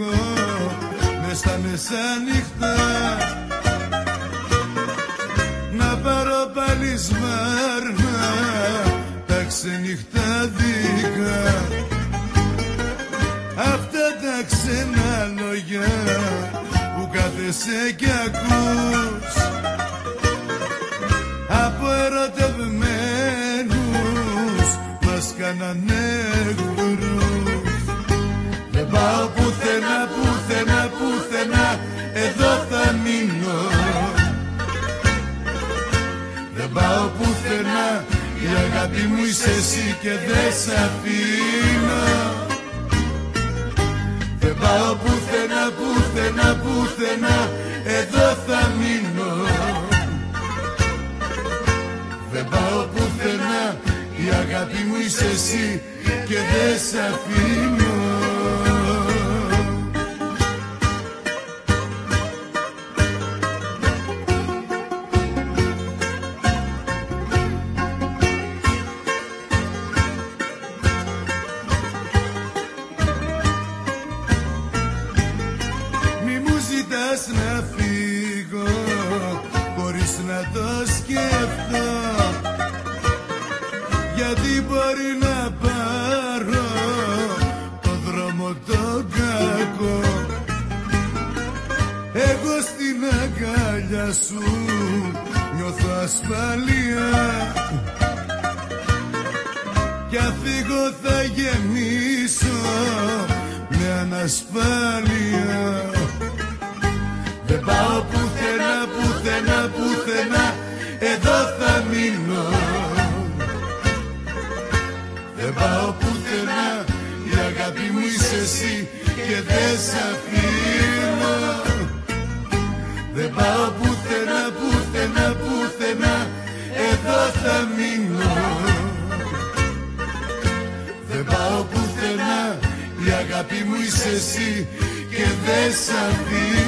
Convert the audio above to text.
φύγω μες στα μεσάνυχτα, να πάρω πάλι σμάρνα τα ξενυχτάδικα, αυτά τα ξένα λόγια που κάθεσαι κι ακούς από ερωτευμένους μας κάνανε εχθρούς. Δεν πάω πουθενά, πουθενά, πουθενά, εδώ θα μείνω. Δεν πάω πουθενά, η αγάπη μου είσαι εσύ και δεν σ' αφήνω. Δεν πάω πουθενά, πουθενά, πουθενά, εδώ θα μείνω. Δεν πάω πουθενά, η αγάπη μου είσαι εσύ και δεν σ' αφήνω. Να φύγω χωρίς να το σκεφτώ, γιατί μπορεί να πάρω το δρόμο το κακό. Εγώ στην αγκάλια σου νιώθω ασφάλεια, κι αν φύγω θα γεμίσω με ανασφάλεια. Δεν πάω πουθενά, πουθενά, πουθενά, εδώ θα μείνω. Δεν πάω πουθενά, η αγάπη μου είσαι εσύ και δεν σ' αφήνω. Δεν πάω πουθενά, πουθενά, πουθενά, εδώ θα μείνω. Δεν πάω πουθενά, η αγάπη μου είσαι εσύ και δεν σ' αφήνω.